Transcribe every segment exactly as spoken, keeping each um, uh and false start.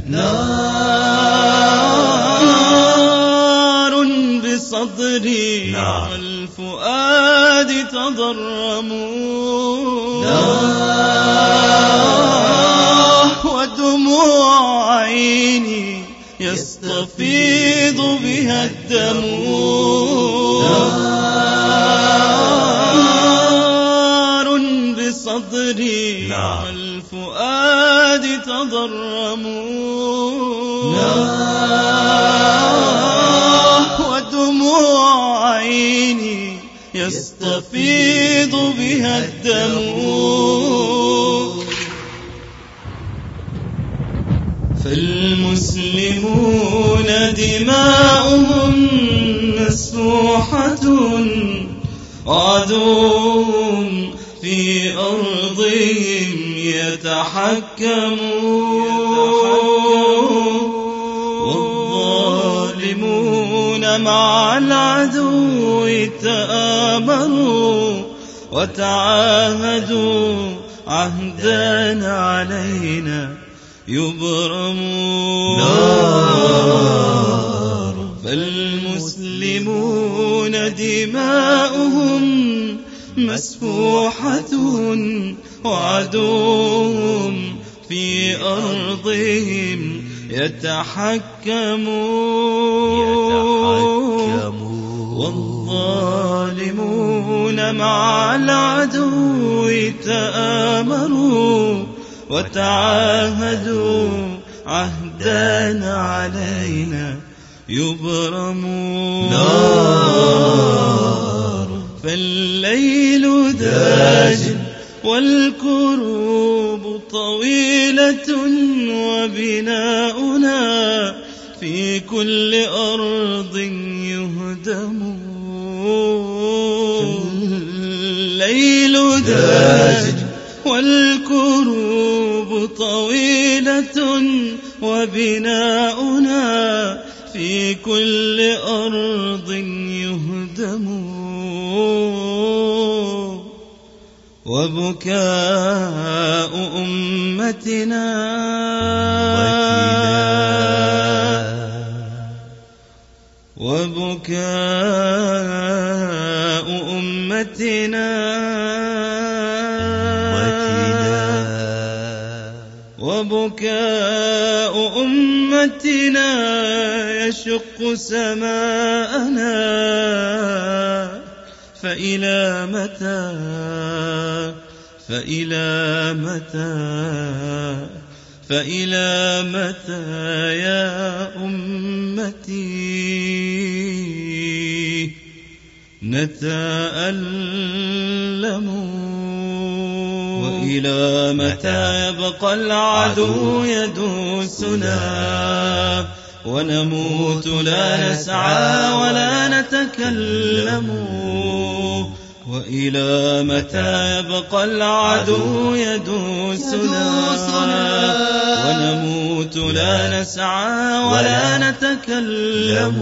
نار بصدري والفؤاد تضرموا، ودموع عيني يستفيض بها الدم. نار بصدري والفؤاد تضرموا، ودموع عيني يستفيض بها الدم. فالمسلمون دماؤهم مسفوحة، وعدوهم في أرضهم يتحكمون، والظالمون مع العدو تآمروا وتعاهدوا عهدا علينا يبرمون. فالمسلمون دماؤهم مسفوحة، وعدوهم في أرضهم يتحكمون، والظالمون مع العدو تآمروا وتعاهدوا عهدا علينا يبرمون. فالليل داج والكروب طويلة، وبناؤنا في كل أرض يهدم. الليل داج والكروب طويلة، وبناؤنا في كل أرض يهدم. وبكاء أمتنا وبكاء أمتنا وبكاء أمتنا يشق سماءنا. فإلى متى فإلى متى فإلى متى يا أمتي نتألم؟ وإلى متى يبقى العدو يدوسنا ونموت لا نسعى ولا نتكلم؟ وإلى متى يبقى العدو يدوسنا ونموت لا نسعى ولا نتكلم؟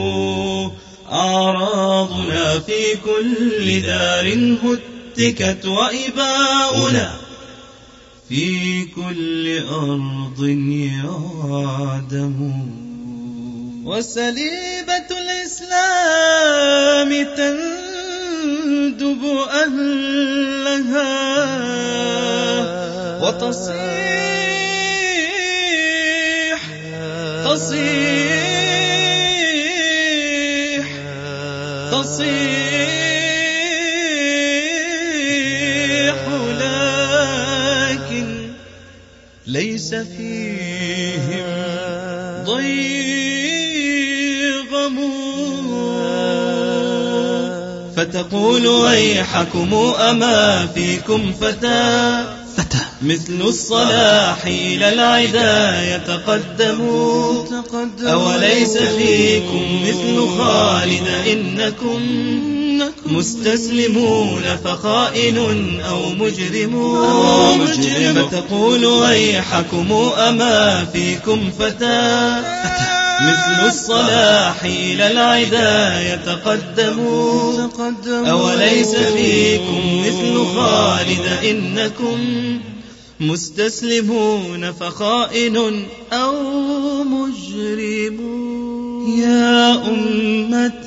أعراضنا في كل دار هتكت، وإباؤنا في كل أرض يعدم. وسليبة الإسلام تندب أهلها وتصيح تصيح تصيح لكن ليس فيهم ضيغم. فتقول ويحكم أما فيكم فتى مثل الصلاح إلى العدا يتقدم؟ أوليس فيكم مثل خالد إنكم مستسلمون فخائن أو مجرم؟ فتقول ويحكم أما فيكم فتى مثل الصلاح إلى العدا يتقدم؟ أوليس فيكم مثل خالد إنكم مستسلمون فخائن أو مجرمون. يا أمة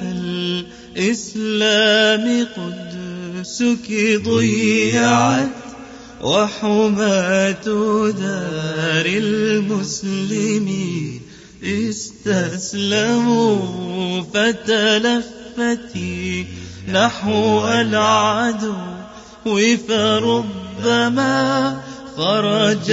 الإسلام قدسك ضيعت وحماة دار المسلمين استسلموا فتلفتي نحو العدو فربما خرج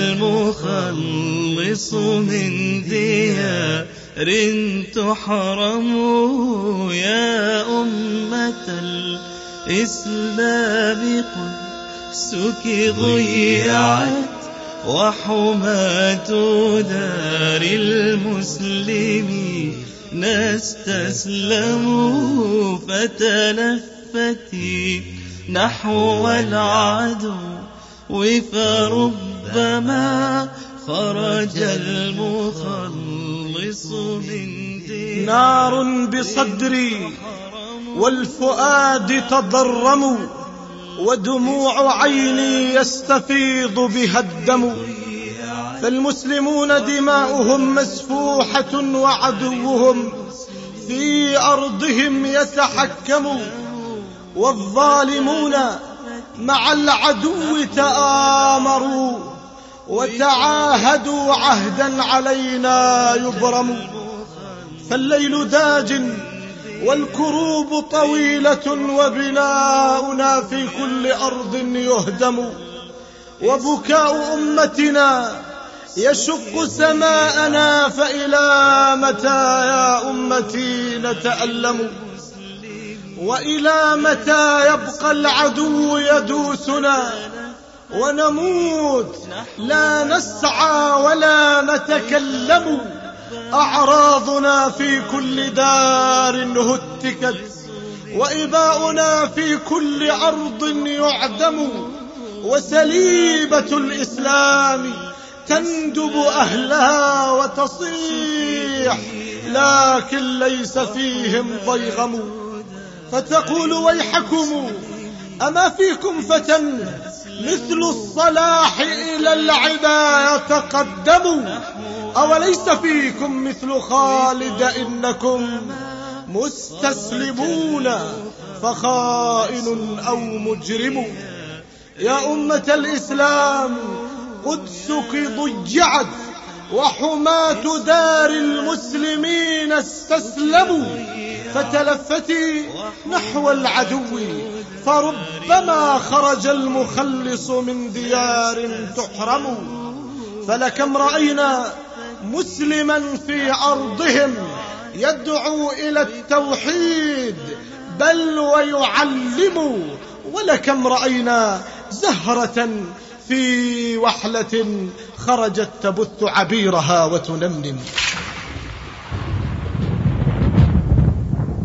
المخلص من ديار تحرم. يا أمة الإسلام قدسك ضيعت وحماة دار المسلمين استسلموا فتلفتي نحو العدو فربما خرج المخلص من ديار. نار بصدري والفؤاد تضرم ودموع عيني يستفيض بها الدم. فالمسلمون دماؤهم مسفوحة وعدوهم في أرضهم يتحكم. والظالمون مع العدو تآمروا وتعاهدوا عهدا علينا يبرم. فالليل داج والكروب طويلة وبناؤنا في كل أرض يهدم. وبكاء أمتنا يشق سماءنا فإلى متى يا أمتي نتألم؟ وإلى متى يبقى العدو يدوسنا ونموت لا نسعى ولا نتكلم؟ أعراضنا في كل دار هتكت وإباؤنا في كل أرض يعدم. وسليبة الإسلام تندب أهلها وتصيح لكن ليس فيهم ضيغم. فتقول ويحكم أما فيكم فتى مثل الصلاح إلى العدا يتقدم؟ أوليس فيكم مثل خالد إنكم مستسلمون فخائن أو مجرم. يا أمة الإسلام قدسك ضجعت وحماة دار المسلمين استسلموا فتلفتي نحو العدو فربما خرج المخلص من ديار تحرم. فلكم رأينا مسلما في أرضهم يدعو إلى التوحيد بل ويعلم. ولكم رأينا زهرة في وحلة خرجت تبث عبيرها وتنمنم.